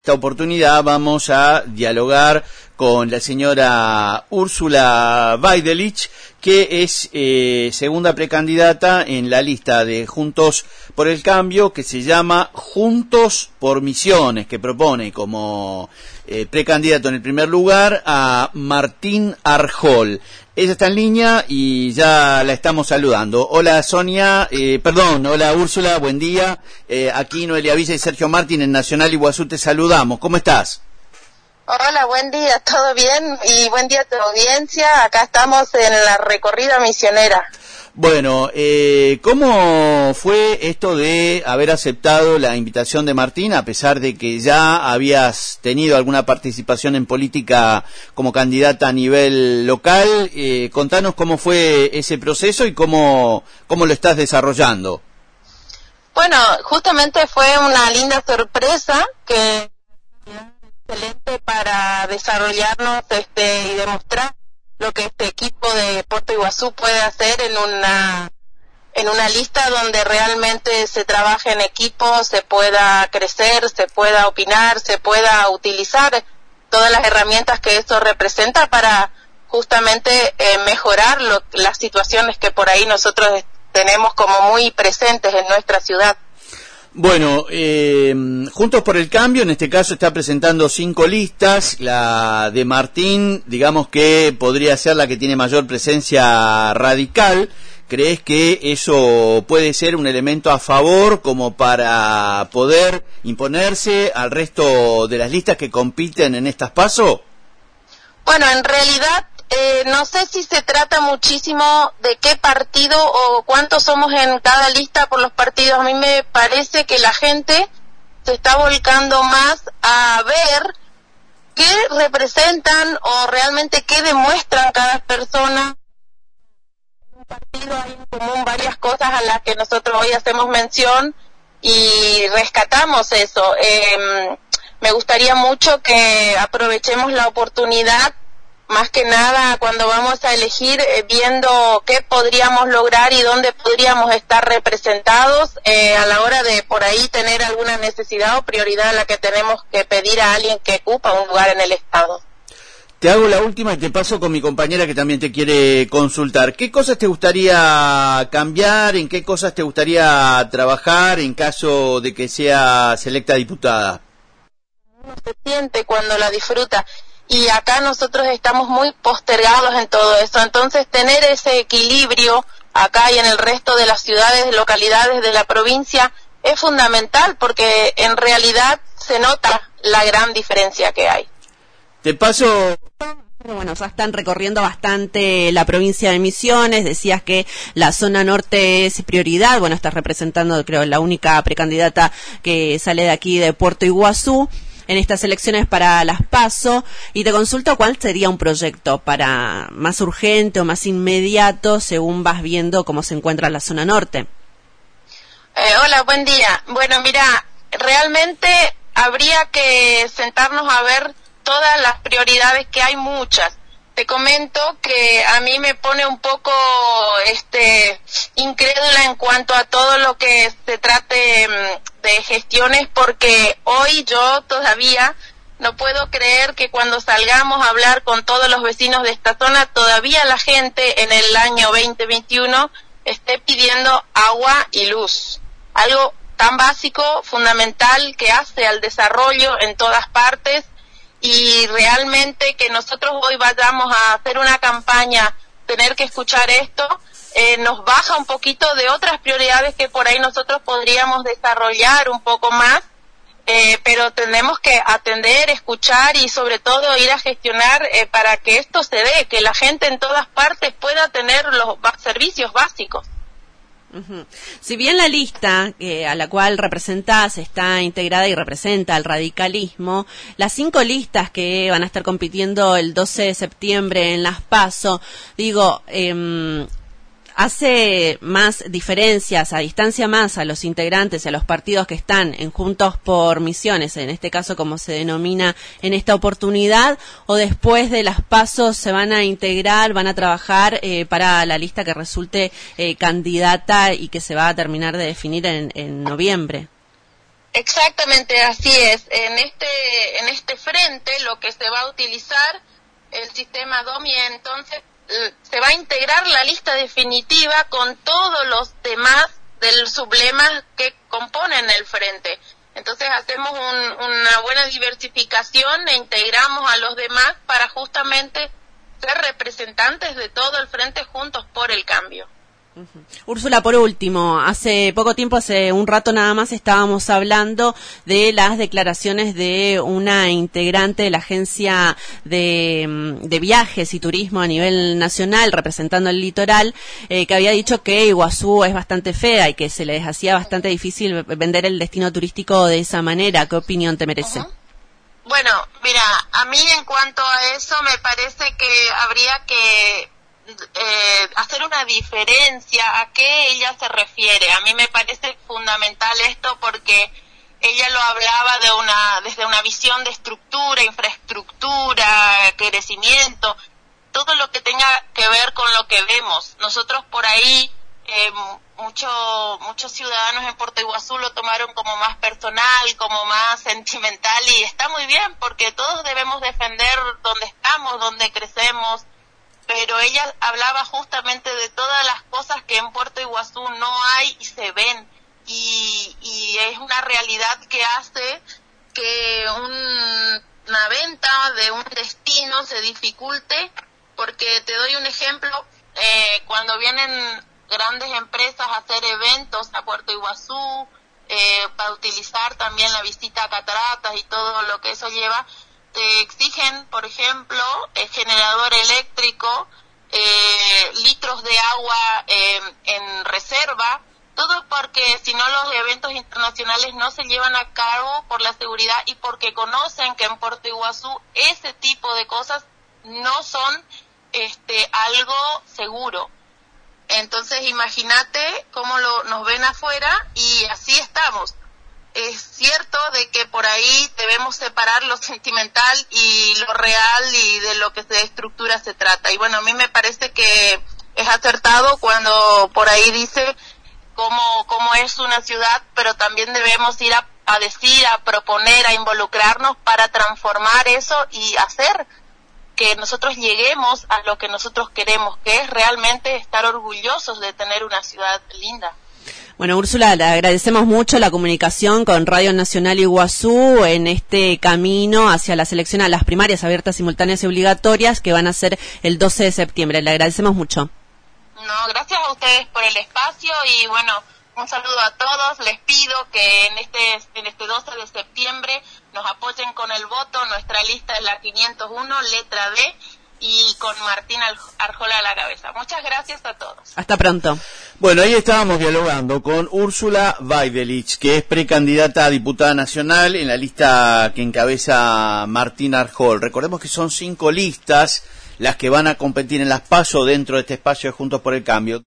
Esta oportunidad vamos a dialogar con la señora Úrsula Weidelich, que es segunda precandidata en la lista de Juntos por el Cambio, que se llama Juntos por Misiones, que propone como precandidato en el primer lugar a Martín Arjol. Ella está en línea y ya la estamos saludando. Hola Sonia, hola Úrsula, buen día. Aquí Noelia Villa y Sergio Martín en Nacional Iguazú te saludamos. ¿Cómo estás? Hola, buen día, ¿todo bien? Y buen día a tu audiencia. Acá estamos en la recorrida misionera. Bueno, ¿cómo fue esto de haber aceptado la invitación de Martín, a pesar de que ya habías tenido alguna participación en política como candidata a nivel local? Contanos cómo fue ese proceso y cómo lo estás desarrollando. Bueno, justamente fue una linda sorpresa que excelente para desarrollarnos y demostrar lo que este equipo de Puerto Iguazú puede hacer en una lista donde realmente se trabaja en equipo, se pueda crecer, se pueda opinar, se pueda utilizar todas las herramientas que esto representa para justamente mejorar las situaciones que por ahí nosotros tenemos como muy presentes en nuestra ciudad. Bueno, Juntos por el Cambio, en este caso está presentando 5 listas. La de Martín, digamos que podría ser la que tiene mayor presencia radical. ¿Crees que eso puede ser un elemento a favor como para poder imponerse al resto de las listas que compiten en estas PASO? Bueno, en realidad no sé si se trata muchísimo de qué partido o cuántos somos en cada lista por los partidos. A mí me parece que la gente se está volcando más a ver qué representan o realmente qué demuestran cada persona. En un partido hay en común varias cosas a las que nosotros hoy hacemos mención y rescatamos eso. Me gustaría mucho que aprovechemos la oportunidad, más que nada cuando vamos a elegir, viendo qué podríamos lograr y dónde podríamos estar representados a la hora de por ahí tener alguna necesidad o prioridad a la que tenemos que pedir a alguien que ocupa un lugar en el Estado. Te hago la última y te paso con mi compañera que también te quiere consultar. ¿Qué cosas te gustaría cambiar? ¿En qué cosas te gustaría trabajar en caso de que sea selecta diputada? Uno se siente cuando la disfruta. Y acá nosotros estamos muy postergados en todo eso, entonces tener ese equilibrio acá y en el resto de las ciudades, localidades de la provincia es fundamental porque en realidad se nota la gran diferencia que hay. Te paso... Bueno, ya están recorriendo bastante la provincia de Misiones, decías que la zona norte es prioridad, bueno, estás representando creo la única precandidata que sale de aquí de Puerto Iguazú en estas elecciones para las PASO, y te consulto cuál sería un proyecto para más urgente o más inmediato según vas viendo cómo se encuentra la zona norte. Hola, buen día. Bueno, mira, realmente habría que sentarnos a ver todas las prioridades, que hay muchas. Te comento que a mí me pone un poco incrédula en cuanto a todo lo que se trate de gestiones, porque hoy yo todavía no puedo creer que cuando salgamos a hablar con todos los vecinos de esta zona, todavía la gente en el año 2021 esté pidiendo agua y luz. Algo tan básico, fundamental, que hace al desarrollo en todas partes. Y realmente que nosotros hoy vayamos a hacer una campaña, tener que escuchar esto, nos baja un poquito de otras prioridades que por ahí nosotros podríamos desarrollar un poco más, pero tenemos que atender, escuchar y sobre todo ir a gestionar para que esto se dé, que la gente en todas partes pueda tener los servicios básicos. Uh-huh. Si bien la lista a la cual representás está integrada y representa al radicalismo, las 5 listas que van a estar compitiendo el 12 de septiembre en las PASO, digo, hace más diferencias, a distancia más a los integrantes, a los partidos que están en Juntos por Misiones, en este caso como se denomina en esta oportunidad, o después de las PASO se van a integrar, van a trabajar para la lista que resulte candidata y que se va a terminar de definir en noviembre. Exactamente, así es. En este frente lo que se va a utilizar el sistema DOMI, entonces se va a integrar la lista definitiva con todos los demás del sublemas que componen el frente. Entonces hacemos una buena diversificación e integramos a los demás para justamente ser representantes de todo el frente juntos por el cambio. Úrsula, por último, hace poco tiempo, hace un rato nada más, estábamos hablando de las declaraciones de una integrante de la agencia de viajes y turismo a nivel nacional, representando el litoral, que había dicho que Iguazú es bastante fea y que se les hacía bastante difícil vender el destino turístico de esa manera. ¿Qué opinión te merece? Bueno, mira, a mí en cuanto a eso me parece que habría que hacer una diferencia a qué ella se refiere. A mí me parece fundamental esto porque ella lo hablaba desde una visión de estructura, infraestructura, crecimiento, todo lo que tenga que ver con lo que vemos. Nosotros por ahí, muchos ciudadanos en Puerto Iguazú lo tomaron como más personal, como más sentimental, y está muy bien porque todos debemos defender donde estamos, donde crecemos. Pero ella hablaba justamente de todas las cosas que en Puerto Iguazú no hay y se ven, y es una realidad que hace que una venta de un destino se dificulte, porque te doy un ejemplo, cuando vienen grandes empresas a hacer eventos a Puerto Iguazú, para utilizar también la visita a cataratas y todo lo que eso lleva, te exigen, por ejemplo, generador eléctrico, litros de agua en reserva, todo porque si no los eventos internacionales no se llevan a cabo por la seguridad y porque conocen que en Puerto Iguazú ese tipo de cosas no son algo seguro. Entonces imagínate cómo nos ven afuera, y así estamos. Es cierto de que por ahí debemos separar lo sentimental y lo real, y de lo que de estructura se trata. Y bueno, a mí me parece que es acertado cuando por ahí dice cómo es una ciudad, pero también debemos ir a decir, a proponer, a involucrarnos para transformar eso y hacer que nosotros lleguemos a lo que nosotros queremos, que es realmente estar orgullosos de tener una ciudad linda. Bueno, Úrsula, le agradecemos mucho la comunicación con Radio Nacional Iguazú en este camino hacia la selección a las primarias abiertas, simultáneas y obligatorias que van a ser el 12 de septiembre. Le agradecemos mucho. No, gracias a ustedes por el espacio, y bueno, un saludo a todos. Les pido que en este 12 de septiembre nos apoyen con el voto. Nuestra lista es la 501, letra D, y con Martín Arjola a la cabeza. Muchas gracias a todos. Hasta pronto. Bueno, ahí estábamos dialogando con Úrsula Vaidelich, que es precandidata a diputada nacional en la lista que encabeza Martín Arjol. Recordemos que son 5 listas las que van a competir en las PASO dentro de este espacio de Juntos por el Cambio.